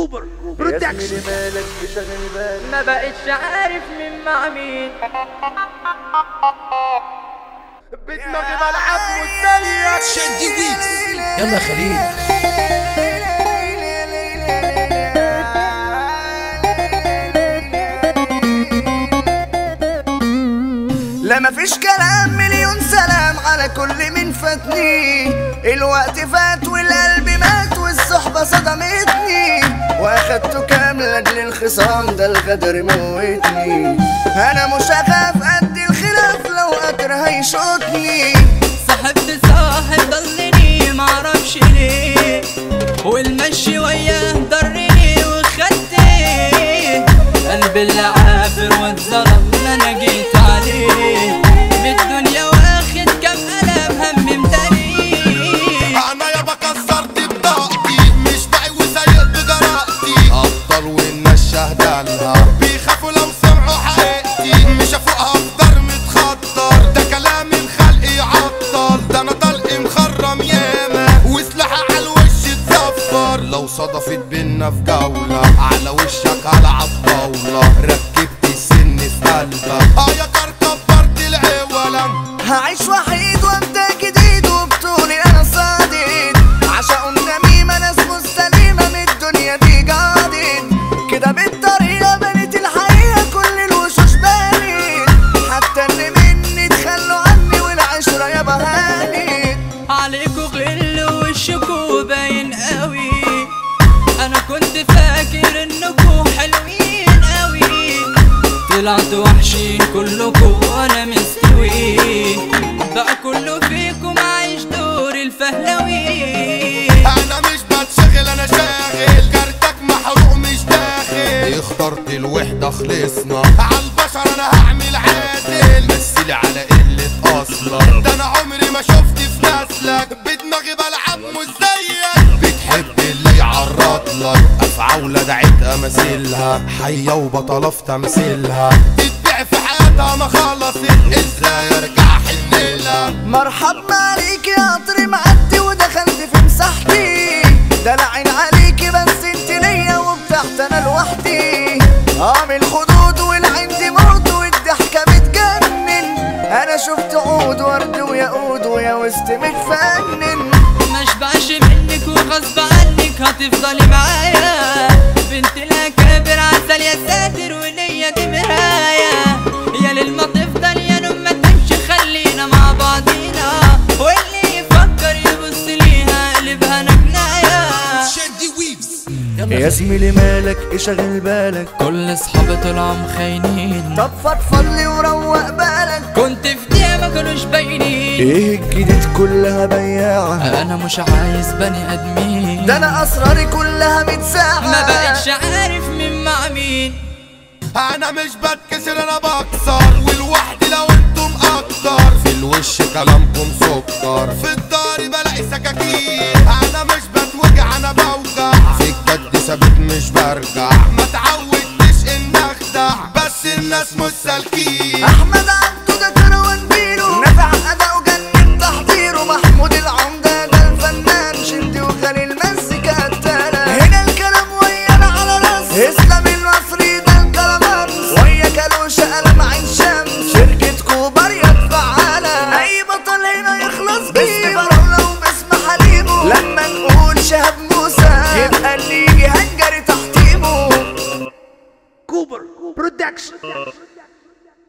كوبر برودكشن. مالك بشغل بالك ما بقتش عارف مين مع مين. بدماغي بلعب مستنيك شادي ويكس يلا خليل. لا مفيش كلام، مليون سلام على كل من فاتني. الوقت فات والقلب مات والصحبة صدمتني، واخدته كامل لاجل الخصام ده الغدر موتني. انا مش هخاف قد الخلاف لو قدر هيشوطني. صاحبت صاحب ضلني معرفش ليه، والمشي وياه ضرني وخدتي قلبي اللي عافر واتظلم انا جيت عليه. بالدنيا واخد كم قلم هم ممتلي. انا يابا كسرت بطاقتي، مش باقي وسايق بجرأتي. افضل والناس شاهدالها بيخافوا لو سمعوا حقيقتي. مش افوقها افضل متخطر، ده كلام الخلق يعطل. ده انا طلقي مخرم ياما وسلاحي على الوش اتزفر. لو صدفت بينا في جولة على وشك هلعب طاولة. ركبت السن في قلبك يا كبرت العوالم. هعيش وحيد وابدا جديد وبطولي انا صادق. عشاق النميمة ناس مستليمة من الدنيا دي قاعدين كده بالطريقة. بنت الحقيقة كل الوشوش بانت، حتى اللي مني تخلوا عني والعشرة يابا هانت. عليكوا غل وشكوا باين قوي. انا كنت فاكر انكوا حلوين قوي، طلعتوا وحشين كلكوا وانا مستوي. بقى كله فيكم عايش دور الفهلوي. انا مش بتشغل انا شاغل، كارتك محروق مش داخل. اخترت الوحدة خلصنا عالبشر انا هعمل عادل. مثلي على قلة اصلك، ده انا عمري ما شفت في نسلك. بدماغي بلعب مش زيك، بتحب اللي يعرض لك. افعولة دعيت امثلها حية وبطلة في تمثيلها. تتبع في حياتها ما خلصت، ازاي ارجع حنلها. مرحبا عليك يا قطر معدي ودخلت في مساحتي. ده العين عليكي بس انت ليا وبتحت انا لوحدي. من الخدود والعين دي موت والضحكة بتجنن. انا شفت عود ورد وياقود ويا وسط متفنن. مشبعش منك وغصب عنك هتفضلي معايا. بنت الاكابر عسل يا ساتر وليا دي مراية. يا ليل ما تفضل يا نوم ما تمشي خلينا مع بعضينا. واللي يفكر يبص ليها قلبها انا جناية. شادي ويكس يا زميلي مالك اشغل بالك، كل اصحابي طلعوا مخاينين. طب فضفض لي وروق بالك. كنت في دقيقة ما كانوش باينين. ايه الجديد كلها بياعة، انا مش عايز بني ادمين. ده انا اسراري كلها متساعة. ما بقتش عارف مين مع مين. انا مش بتكسر انا بكسر، والوحدي لو انتم اكتر. في الوش كلامكم سكر، في الدار بلاقي سكاكين. انا مش بتوجع انا بوجع، في الجد ثابت مش برجع. ما تعودتش ان اخدع، بس الناس مش سالكين. احمد عبده ده كروان بيرو، نفع اداؤه جنن تحضيره. محمود العمدة ده الفنان، شندي وخليل مزيكا قتالة. هنا الكلام ويانا على راس اسلام المصري ده الكلامانس. ويا كالوشة قلم عين شمس، شركة كوبر يا فعالة. اي بطل هنا يخلص باسم فراولة وباسم حليمه. لما نقول شهاب موسى يبقى اللي يجي هنجري تحتيمه. كوبر برودكشن.